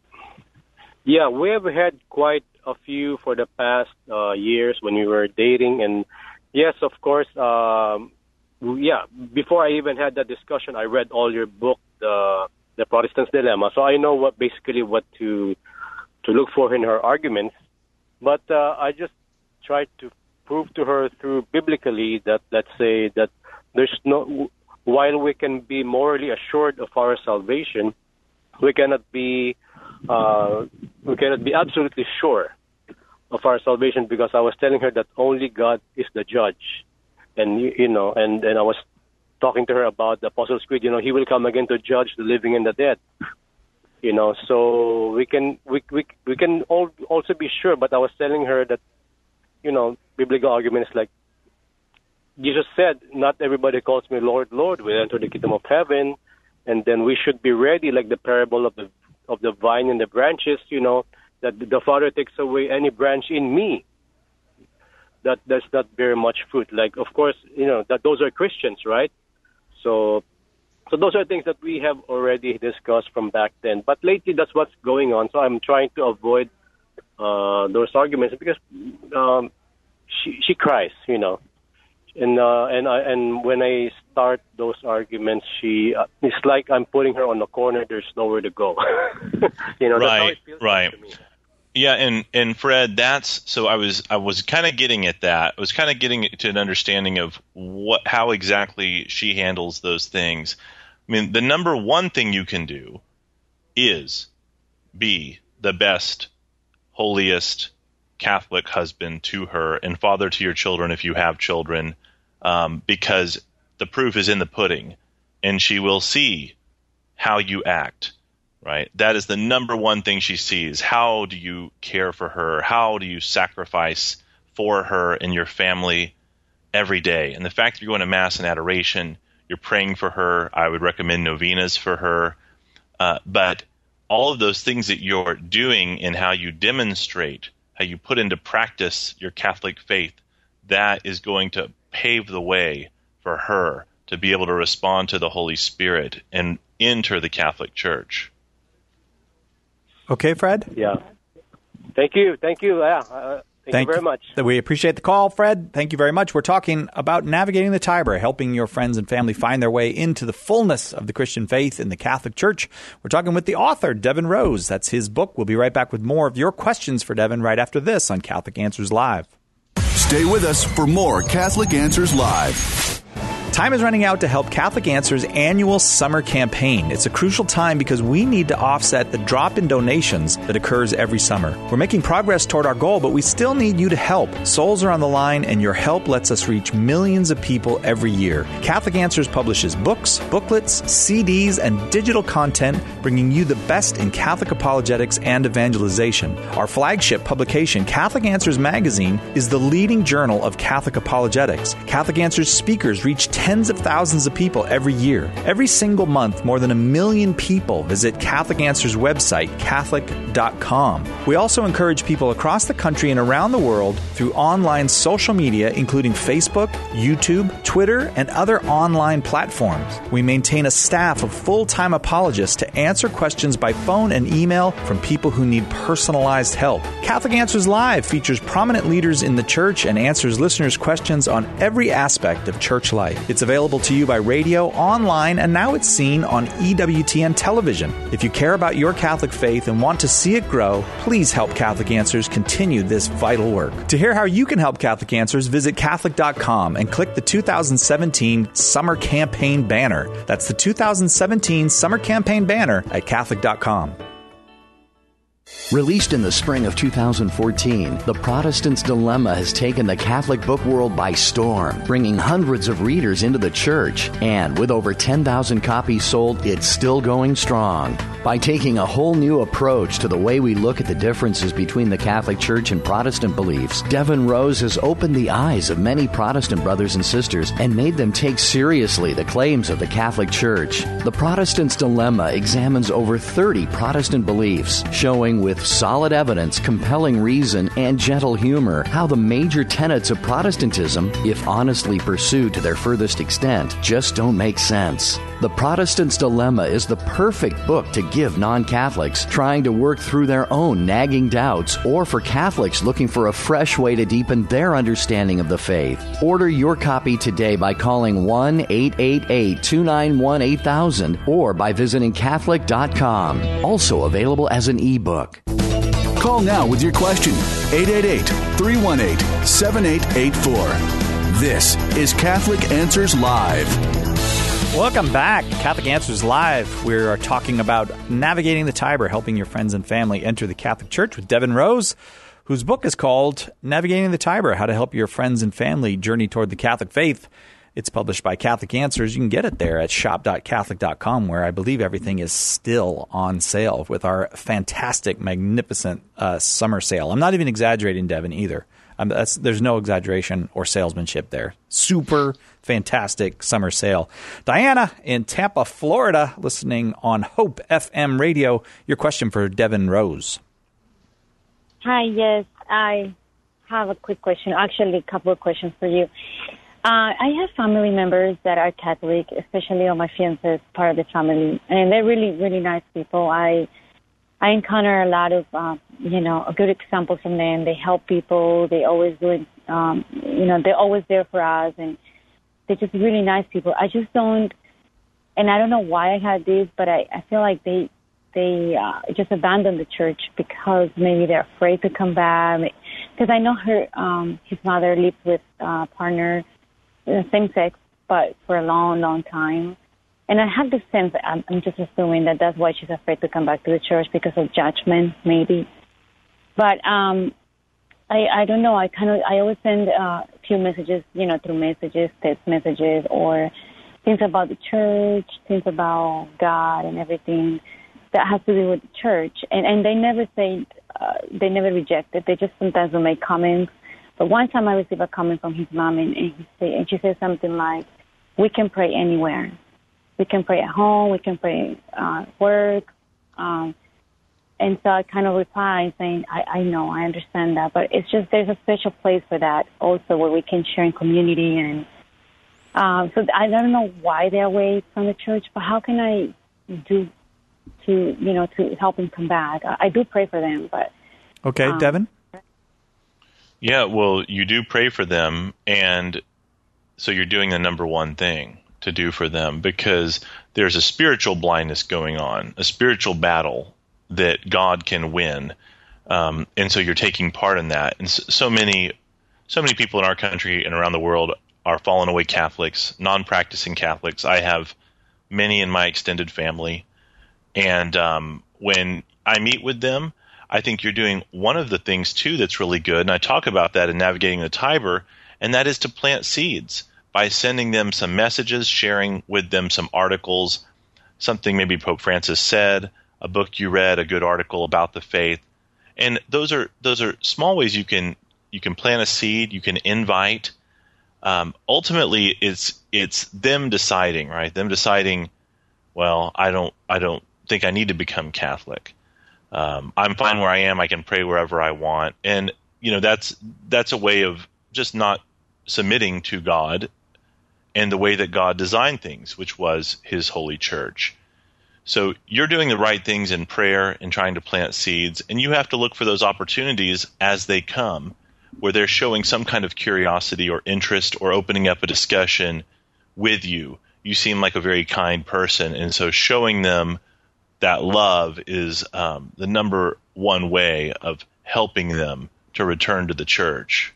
Yeah, we have had quite a few for the past uh, years when we were dating, and yes, of course. Um, yeah, before I even had that discussion, I read all your book, the the Protestant's Dilemma, so I know what basically what to to look for in her arguments. But uh, I just tried to prove to her through biblically that, let's say, that there's no, while we can be morally assured of our salvation, we cannot be uh, we cannot be absolutely sure of our salvation, because I was telling her that only God is the judge, and you, you know, and, and I was talking to her about the Apostles' Creed. You know, He will come again to judge the living and the dead. You know, so we can we we we can all also be sure. But I was telling her that, you know, biblical arguments like Jesus said, not everybody calls me Lord, Lord will enter the kingdom of heaven, and then we should be ready, like the parable of the of the vine and the branches. You know, that the Father takes away any branch in me that does not bear much fruit. Like, of course, you know that those are Christians, right? So. So those are things that we have already discussed from back then. But lately, that's what's going on. So I'm trying to avoid uh, those arguments because um, she she cries, you know, and uh, and I, and when I start those arguments, she uh, it's like I'm putting her on the corner. There's nowhere to go. you know, right, that's how it feels right. to me. Yeah, and, and Fred, that's so I was I was kind of getting at that. I was kind of getting to an understanding of what how exactly she handles those things. I mean, the number one thing you can do is be the best, holiest Catholic husband to her and father to your children if you have children, um, because the proof is in the pudding, and she will see how you act. Right? That is the number one thing she sees. How do you care for her? How do you sacrifice for her and your family every day? And the fact that you're going to Mass and adoration, you're praying for her. I would recommend novenas for her. Uh, but all of those things that you're doing and how you demonstrate, how you put into practice your Catholic faith, that is going to pave the way for her to be able to respond to the Holy Spirit and enter the Catholic Church. Okay, Fred? Yeah. Thank you. Thank you. Yeah. Uh, thank, thank you very much. We appreciate the call, Fred. Thank you very much. We're talking about navigating the Tiber, helping your friends and family find their way into the fullness of the Christian faith in the Catholic Church. We're talking with the author, Devin Rose. That's his book. We'll be right back with more of your questions for Devin right after this on Catholic Answers Live. Stay with us for more Catholic Answers Live. Time is running out to help Catholic Answers' annual summer campaign. It's a crucial time because we need to offset the drop in donations that occurs every summer. We're making progress toward our goal, but we still need you to help. Souls are on the line, and your help lets us reach millions of people every year. Catholic Answers publishes books, booklets, C Ds, and digital content, bringing you the best in Catholic apologetics and evangelization. Our flagship publication, Catholic Answers Magazine, is the leading journal of Catholic apologetics. Catholic Answers speakers reach tens of thousands of people every year. Every single month, more than a million people visit Catholic Answers website, Catholic dot com. We also encourage people across the country and around the world through online social media, including Facebook, YouTube, Twitter, and other online platforms. We maintain a staff of full-time apologists to answer questions by phone and email from people who need personalized help. Catholic Answers Live features prominent leaders in the church and answers listeners' questions on every aspect of church life. It's available to you by radio, online, and now it's seen on E W T N television. If you care about your Catholic faith and want to see it grow, please help Catholic Answers continue this vital work. To hear how you can help Catholic Answers, visit Catholic dot com and click the two thousand seventeen Summer Campaign banner. That's the two thousand seventeen Summer Campaign banner at Catholic dot com. Released in the spring of two thousand fourteen, The Protestant's Dilemma has taken the Catholic book world by storm, bringing hundreds of readers into the church. And with over ten thousand copies sold, it's still going strong. By taking a whole new approach to the way we look at the differences between the Catholic Church and Protestant beliefs, Devin Rose has opened the eyes of many Protestant brothers and sisters and made them take seriously the claims of the Catholic Church. The Protestant's Dilemma examines over thirty Protestant beliefs, showing with solid evidence, compelling reason, and gentle humor how the major tenets of Protestantism, if honestly pursued to their furthest extent, just don't make sense. The Protestant's Dilemma is the perfect book to give non-Catholics trying to work through their own nagging doubts, or for Catholics looking for a fresh way to deepen their understanding of the faith. Order your copy today by calling one eight eight eight, two nine one, eight thousand or by visiting Catholic dot com. Also available as an ebook. Call now with your question. eight eight eight, three one eight, seven eight eight four. This is Catholic Answers Live. Welcome back. Catholic Answers Live. We are talking about navigating the Tiber, helping your friends and family enter the Catholic Church with Devin Rose, whose book is called Navigating the Tiber, How to Help Your Friends and Family Journey Toward the Catholic Faith. It's published by Catholic Answers. You can get it there at shop dot catholic dot com, where I believe everything is still on sale with our fantastic, magnificent uh, summer sale. I'm not even exaggerating, Devin, either. Um, that's, there's no exaggeration or salesmanship there. Super fantastic summer sale. Diana in Tampa, Florida, listening on Hope F M radio. Your question for Devin Rose. Hi, yes, I have a quick question. Actually, a couple of questions for you. Uh, I have family members that are Catholic, especially on my fiance's part of the family, and they're really, really nice people. I I encounter a lot of, uh, you know, good examples from them. They help people. They always do it, um, you know, they're always there for us, and they're just really nice people. I just don't, and I don't know why I had this, but I, I feel like they they uh, just abandoned the church because maybe they're afraid to come back. Because I know her, um, his mother lived with a partner, uh, same sex, but for a long, long time. And I have the sense, I'm, I'm just assuming that that's why she's afraid to come back to the church, because of judgment, maybe. But um, I, I don't know. I kind of, I always send uh, a few messages, you know, through messages, text messages, or things about the church, things about God and everything that has to do with the church. And, and they never say, uh, they never reject it. They just sometimes will make comments. But one time I received a comment from his mom, and, and, he say, and she said something like, we can pray anywhere. We can pray at home. We can pray uh, work. Um, and so I kind of replied saying, I, I know, I understand that. But it's just there's a special place for that also, where we can share in community. And um, so I don't know why they're away from the church, but how can I do to, you know, to help them come back? I, I do pray for them. But Okay, um, Devin? Yeah, well, you do pray for them, and so you're doing the number one thing to do for them, because there's a spiritual blindness going on, a spiritual battle that God can win, um, and so you're taking part in that. And so, so many, so many people in our country and around the world are fallen away Catholics, non-practicing Catholics. I have many in my extended family, and um, when I meet with them, I think you're doing one of the things too that's really good, and I talk about that in Navigating the Tiber, and that is to plant seeds by sending them some messages, sharing with them some articles, something maybe Pope Francis said, a book you read, a good article about the faith. And those are those are small ways you can you can plant a seed, you can invite. Um, ultimately, it's it's them deciding, right? Them deciding, well, I don't I don't think I need to become Catholic. Um, I'm fine where I am. I can pray wherever I want, and you know that's that's a way of just not submitting to God and the way that God designed things, which was His holy church. So you're doing the right things in prayer and trying to plant seeds, and you have to look for those opportunities as they come, where they're showing some kind of curiosity or interest or opening up a discussion with you. You seem like a very kind person, and so showing them that love is um, the number one way of helping them to return to the church.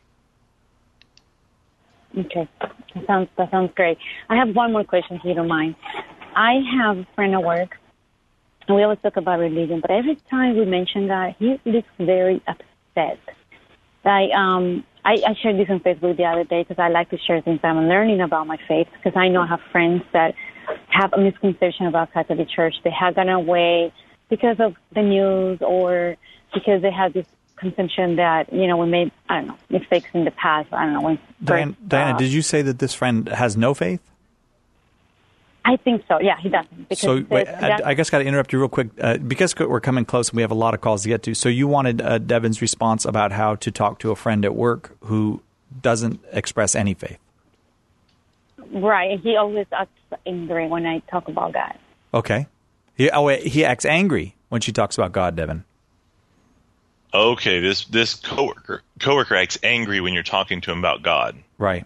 Okay, that sounds that sounds great. I have one more question, if you don't mind. I have a friend at work, and we always talk about religion, but every time we mention that, he looks very upset. I um I, I shared this on Facebook the other day because I like to share things I'm learning about my faith, because I know I have friends that have a misconception about Catholic Church. They have gone away because of the news or because they have this conception that, you know, we made, I don't know, mistakes in the past. I don't know. When Diana, first, Diana uh, did you say that this friend has no faith? I think so. Yeah, he doesn't. Because So wait, that- I, I guess got to interrupt you real quick uh, because we're coming close and we have a lot of calls to get to. So you wanted uh, Devin's response about how to talk to a friend at work who doesn't express any faith. Right. He always acts angry when I talk about God. Okay. He, oh, wait, he acts angry when she talks about God, Devin. Okay, this this coworker coworker acts angry when you're talking to him about God. Right.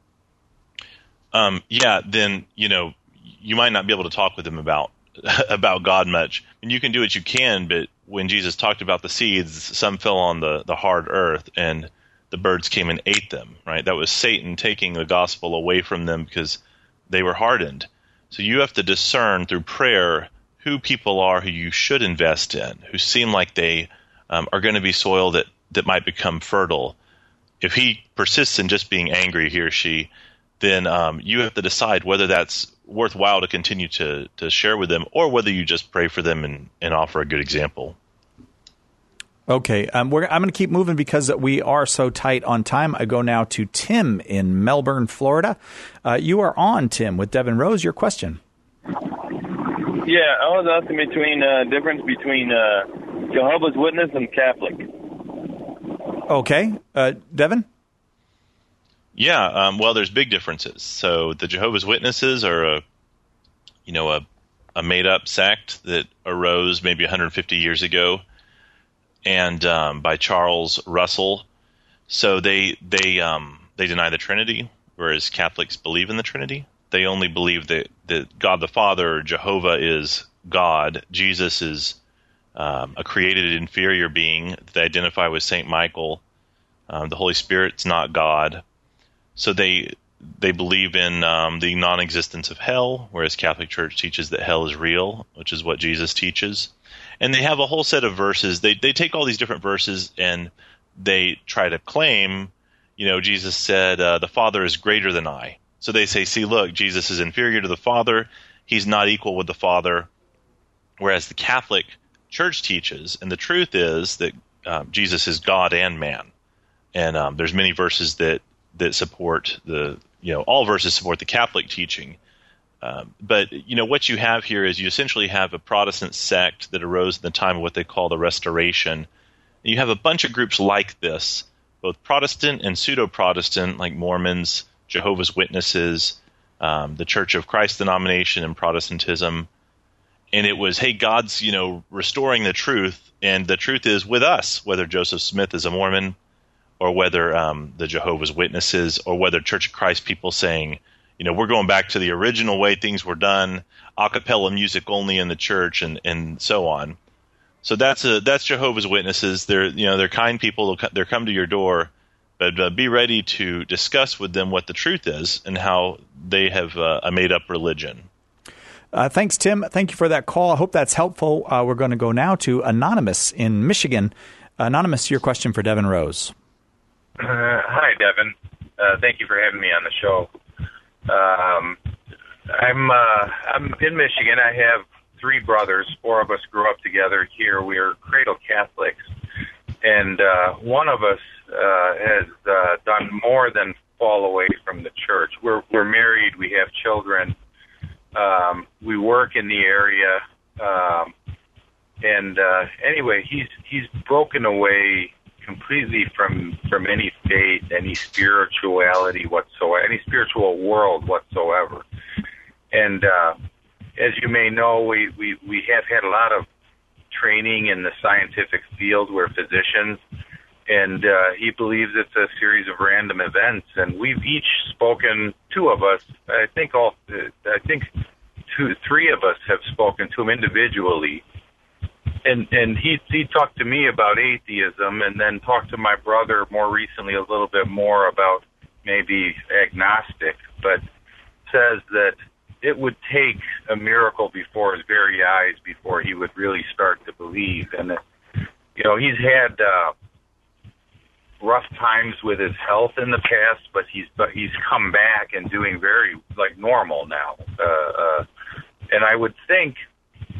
Um, yeah, then, you know, you might not be able to talk with him about about God much. And you can do what you can, but when Jesus talked about the seeds, some fell on the, the hard earth, and the birds came and ate them, right? That was Satan taking the gospel away from them because they were hardened. So you have to discern through prayer who people are who you should invest in, who seem like they um, are going to be soil that, that might become fertile. If he persists in just being angry, he or she, then um, you have to decide whether that's worthwhile to continue to, to share with them or whether you just pray for them and, and offer a good example. Okay, um, we're, I'm going to keep moving because we are so tight on time. I go now to Tim in Melbourne, Florida. Uh, you are on, Tim, with Devin Rose. Your question. Yeah, I was asking between uh, difference between uh, Jehovah's Witness and Catholic. Okay, uh, Devin? Yeah, um, well, there's big differences. So the Jehovah's Witnesses are a, you know, a, a made-up sect that arose maybe one hundred fifty years ago, and um, by Charles Russell. So they they um, they deny the Trinity, whereas Catholics believe in the Trinity. They only believe that, that God the Father, or Jehovah, is God. Jesus is um, a created inferior being that they identify with Saint Michael. Um, the Holy Spirit's not God. So they they believe in um, the non-existence of hell, whereas Catholic Church teaches that hell is real, which is what Jesus teaches. And they have a whole set of verses. They they take all these different verses and they try to claim, you know, Jesus said, uh, the Father is greater than I. So they say, see, look, Jesus is inferior to the Father. He's not equal with the Father. Whereas the Catholic Church teaches, and the truth is that um, Jesus is God and man. And um, there's many verses that, that support the, you know, all verses support the Catholic teaching. Um, but, you know, what you have here is you essentially have a Protestant sect that arose in the time of what they call the Restoration. And you have a bunch of groups like this, both Protestant and pseudo-Protestant, like Mormons, Jehovah's Witnesses, um, the Church of Christ denomination, and Protestantism. And it was, hey, God's, you know, restoring the truth, and the truth is with us, whether Joseph Smith is a Mormon or whether um, the Jehovah's Witnesses or whether Church of Christ people saying, you know, we're going back to the original way things were done, a cappella music only in the church, and, and so on. So that's a, that's Jehovah's Witnesses. They're, you know, they're kind people. They'll, they'll come to your door. But uh, be ready to discuss with them what the truth is and how they have uh, a made-up religion. Uh, thanks, Tim. Thank you for that call. I hope that's helpful. Uh, we're going to go now to Anonymous in Michigan. Anonymous, your question for Devin Rose. Uh, hi, Devin. Uh, thank you for having me on the show. Um, I'm uh, I'm in Michigan. I have three brothers. Four of us grew up together here. We are cradle Catholics. And uh, one of us uh, has uh, done more than fall away from the church. We're we're married. We have children. Um, we work in the area. Um, and uh, anyway, he's he's broken away completely from from any faith, any spirituality whatsoever, any spiritual world whatsoever. And uh, as you may know, we, we, we have had a lot of training in the scientific field. We're physicians, and uh, he believes it's a series of random events. And we've each spoken, two of us, I think all, I think two, three of us have spoken to him individually. And and he he talked to me about atheism, and then talked to my brother more recently a little bit more about maybe agnostic, but says that it would take a miracle before his very eyes before he would really start to believe. And, you know, he's had uh, rough times with his health in the past, but he's but he's come back and doing very, like, normal now. Uh, uh, and I would think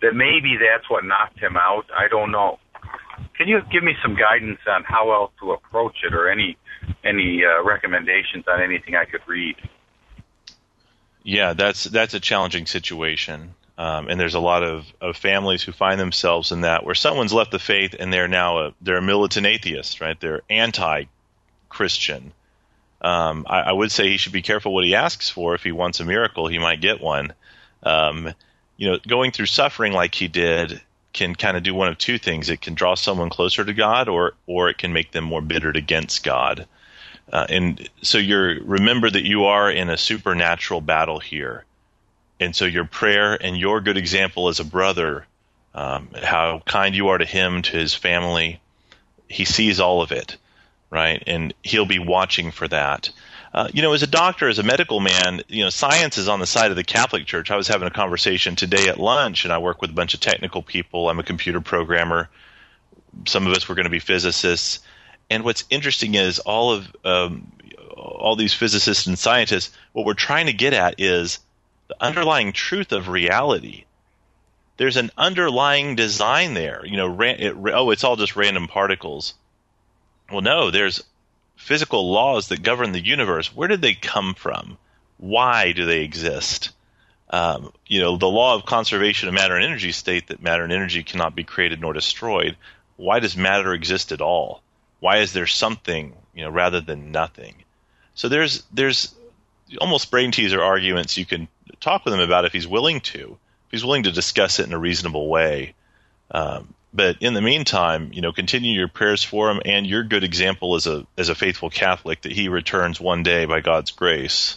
that maybe that's what knocked him out. I don't know. Can you give me some guidance on how else to approach it, or any any uh, recommendations on anything I could read? Yeah, that's that's a challenging situation. Um, and there's a lot of, of families who find themselves in that, where someone's left the faith and they're now a, they're a militant atheist, right? They're anti-Christian. Um, I, I would say he should be careful what he asks for. If he wants a miracle, he might get one. Um, you know, going through suffering like he did can kind of do one of two things. It can draw someone closer to God, or or it can make them more bitter against God. Uh, and so you're remember that you are in a supernatural battle here. And so your prayer and your good example as a brother, um, how kind you are to him, to his family, he sees all of it, right? And he'll be watching for that. Uh, you know, as a doctor, as a medical man, you know, science is on the side of the Catholic Church. I was having a conversation today at lunch, and I work with a bunch of technical people. I'm a computer programmer. Some of us were going to be physicists. And what's interesting is all of um, all these physicists and scientists, what we're trying to get at is the underlying truth of reality. There's an underlying design there. You know, ran, it, oh, it's all just random particles. Well, no, there's physical laws that govern the universe. Where did they come from? Why do they exist? Um, you know, the law of conservation of matter and energy state that matter and energy cannot be created nor destroyed. Why does matter exist at all? Why is there something, you know, rather than nothing? So there's there's almost brain teaser arguments you can talk with him about if he's willing to, if he's willing to discuss it in a reasonable way. Um, but in the meantime, you know, continue your prayers for him and your good example as a as a faithful Catholic that he returns one day by God's grace.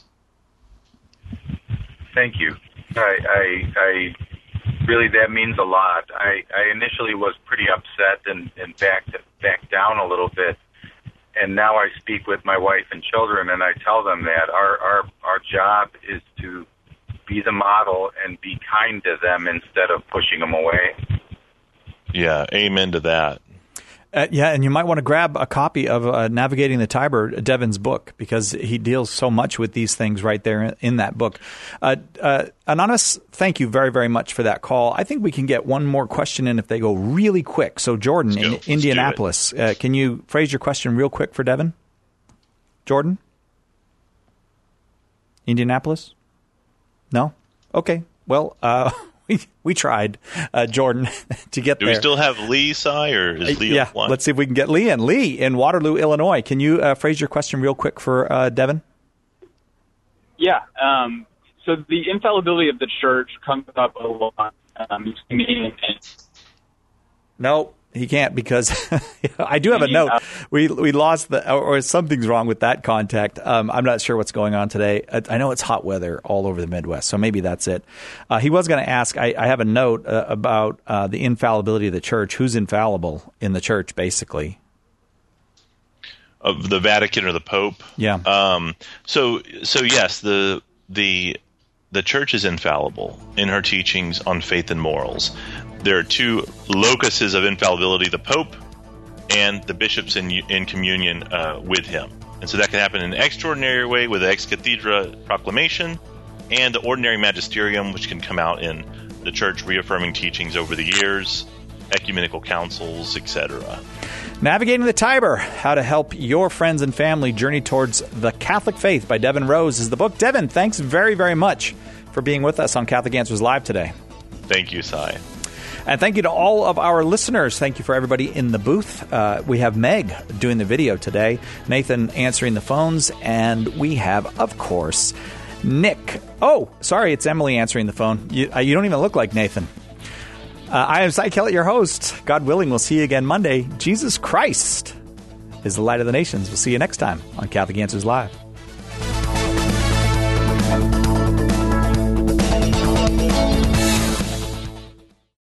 Thank you. I, I, I really, that means a lot. I, I initially was pretty upset and, and backed backed down a little bit. And now I speak with my wife and children, and I tell them that our, our, our job is to be the model and be kind to them instead of pushing them away. Yeah, amen to that. Uh, yeah, and you might want to grab a copy of uh, Navigating the Tiber, Devin's book, because he deals so much with these things right there in, in that book. Uh, uh, Anonymous, thank you very, very much for that call. I think we can get one more question in if they go really quick. So, Jordan, in Indianapolis, uh, can you phrase your question real quick for Devin? Jordan? Indianapolis? No? Okay. Well, uh, we we tried, uh, Jordan, to get Do there. Do we still have Lee, Si, or is Lee yeah, offline? Let's see if we can get Lee in. Lee in Waterloo, Illinois. Can you uh, phrase your question real quick for uh, Devin? Yeah. Um, so the infallibility of the church comes up a lot. Um, no, he can't, because I do have a note. We we lost the, or something's wrong with that contact. Um, I'm not sure what's going on today. I, I know it's hot weather all over the Midwest, so maybe that's it. Uh, he was going to ask, I, I have a note uh, about uh, the infallibility of the church. Who's infallible in the church, basically? Of the Vatican or the Pope? Yeah. Um, so so yes, the the the church is infallible in her teachings on faith and morals. There are two locuses of infallibility: the Pope and the bishops in in communion uh, with him. And so that can happen in an extraordinary way with the ex cathedra proclamation, and the ordinary magisterium, which can come out in the church reaffirming teachings over the years, ecumenical councils, et cetera. Navigating the Tiber, How to Help Your Friends and Family Journey Towards the Catholic Faith by Devin Rose is the book. Devin, thanks very, very much for being with us on Catholic Answers Live today. Thank you, Si. And thank you to all of our listeners. Thank you for everybody in the booth. Uh, we have Meg doing the video today, Nathan answering the phones, and we have, of course, Nick. Oh, sorry, it's Emily answering the phone. You, uh, you don't even look like Nathan. Uh, I am Cy Kellett, your host. God willing, we'll see you again Monday. Jesus Christ is the light of the nations. We'll see you next time on Catholic Answers Live.